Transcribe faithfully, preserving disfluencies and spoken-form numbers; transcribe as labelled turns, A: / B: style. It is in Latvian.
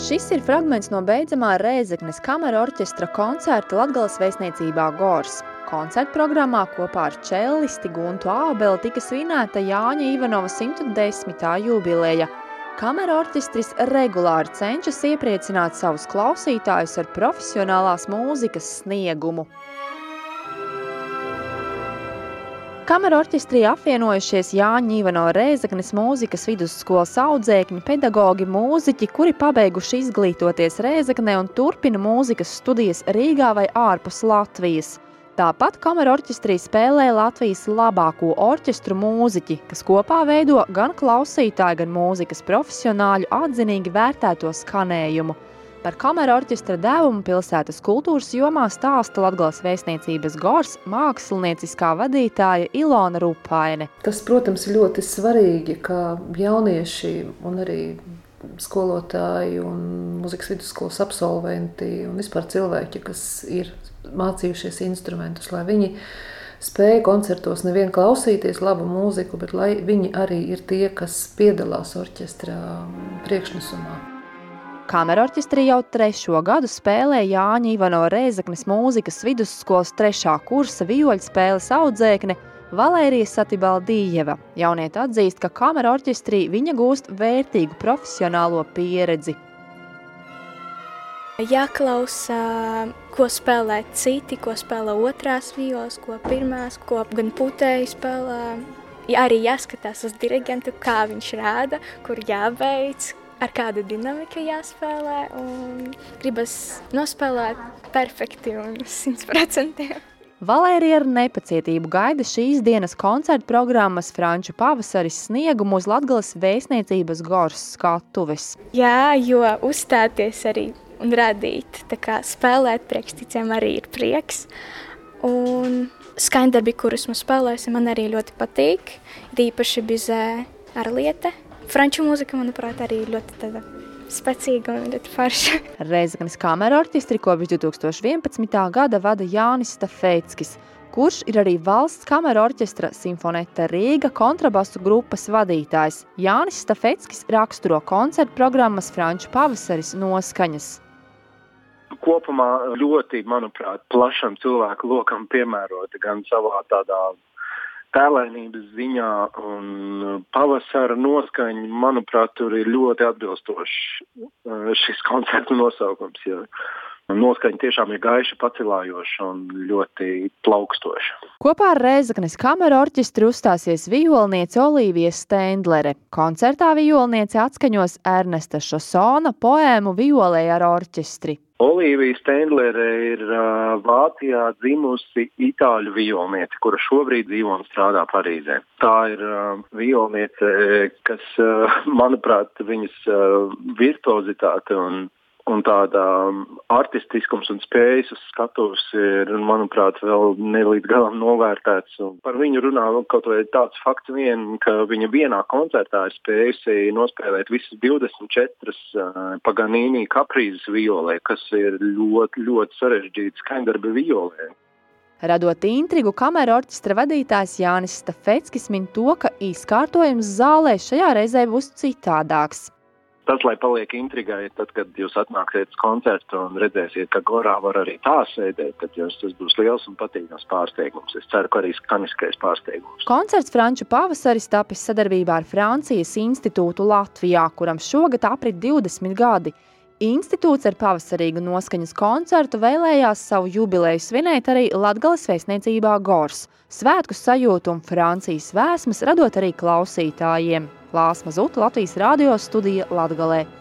A: Šis ir fragments no beidzamā Rēzeknes kamera orķestra koncerta Latgales vēstniecībā Gors. Koncerta programmā kopā ar čellisti Guntu Ābeli tika svinēta Jāņa Ivanova simt desmitā jubileja. Kamera orķestris regulāri cenšas iepriecināt savus klausītājus ar profesionālās mūzikas sniegumu. Kamera orķestrī apvienojušies Jāņa Ivanova Rēzeknes mūzikas vidusskolas audzēkņi, pedagogi, mūziķi, kuri pabeiguši izglītoties Rēzeknē un turpina mūzikas studijas Rīgā vai ārpus Latvijas. Tāpat kamera orķestrī spēlē Latvijas labāko orķestru mūziķi, kas kopā veido gan klausītāju, gan mūzikas profesionāļu atzinīgi vērtēto skanējumu. Par kamera orķestra devumu pilsētas kultūras jomā stāsta Latgales vēstniecības Gors mākslinieciskā vadītāja Ilona Rupaine.
B: Tas, protams, ir ļoti svarīgi, ka jaunieši un arī skolotāji un mūzikas vidusskolas absolventi un vispār cilvēki, kas ir mācījušies instrumentus, lai viņi spēja koncertos nevien klausīties labu mūziku, bet lai viņi arī ir tie, kas piedalās orķestra priekšnesumā.
A: Kamera orķestrī jau trešo gadu spēlē Jāņa Ivanova Rēzeknes mūzikas vidusskolas trešā kursa vioļspēles audzēkne Valērija Satibaldījeva. Jaunieta atzīst, ka kamera orķestrī viņa gūst vērtīgu profesionālo pieredzi.
C: Jāklausa, ko spēlē citi, ko spēlē otrās violas, ko pirmās, ko gan putēji spēlē. Arī jāskatās uz dirigentu, kā viņš rāda, kur jābeidz, ar kādu dinamiku jāspēlē, un gribas nospēlēt perfekti un simt procenti.
A: Valērija ar nepacietību gaida šīs dienas koncerta programmas Franču pavasaris sniegumu uz Latgales vēstniecības Gors skatuves.
C: Jā, jo uzstāties arī un radīt, tā kā spēlēt priekšticiem arī ir prieks. Un skaņdarbi, kurus mēs spēlēsim, man arī ļoti patīk. Īpaši Bizē Arliete. Franču mūzika, manuprāt, arī ļoti tāda spēcīga un ļoti forša.
A: Rēzeknes kamera orķestri kopš divi tūkstoši vienpadsmitā gada vada Jānis Stafeckis, kurš ir arī valsts kamera orķestra Simfoneta Rīga kontrabasu grupas vadītājs. Jānis Stafeckis raksturo koncerta programmas Franču pavasaris noskaņas.
D: Kopumā ļoti, manuprāt, plašam cilvēku lokam piemēroti gan savā tādā tēlainības ziņā un pavasara noskaņa, manuprāt, tur ir ļoti atbilstoši šis koncertu nosaukums. Jo noskaņa tiešām ir gaiša, pacilājoša un ļoti plaukstoša.
A: Kopā ar Rēzeknes kamera orķestri uzstāsies violniece Olīvija Stendlere. Koncertā violniece atskaņos Ernesta Šosona poēmu Violē ar orķestri.
D: Olīvija Stendlere ir uh, Vācijā dzimusi itāļu violniece, kura šobrīd dzīvo un strādā Parīzē. Tā ir uh, violniece, kas, uh, manuprāt, viņas uh, virtuozitāte un, un tāda artistiskums un spējas uz skatuves ir, manuprāt, vēl ne līdz galam novērtēts. Un par viņu runā kaut vai tāds fakts vien, ka viņa vienā koncertā ir spējusi nospēlēt visas divdesmit četras uh, Paganini kaprīzes violē, kas ir ļoti, ļoti sarežģīti skaņdarbi violē.
A: Radot intrigu, kamera orķestra vadītājs Jānis Stafeckis min to, ka izkārtojums zālē šajā reizē būs citādāks.
D: Tas, lai paliek intrigai, tad, kad jūs atnāksiet uz koncertu un redzēsiet, ka Gorā var arī tā sēdēt, tad jūs, tas būs liels un patīkams pārsteigums. Es ceru, ka arī skaniskais pārsteigums.
A: Koncerts Franču pavasaris tapis sadarbībā ar Francijas institūtu Latvijā, kuram šogad aprit divdesmit gadi. Institūts ar pavasarīgu noskaņas koncertu vēlējās savu jubileju svinēt arī Latgales vēstniecībā Gors. Svētku sajūtu un Francijas vēsmas radot arī klausītājiem. Lāsma Zuta, Latvijas radio studija Latgalē.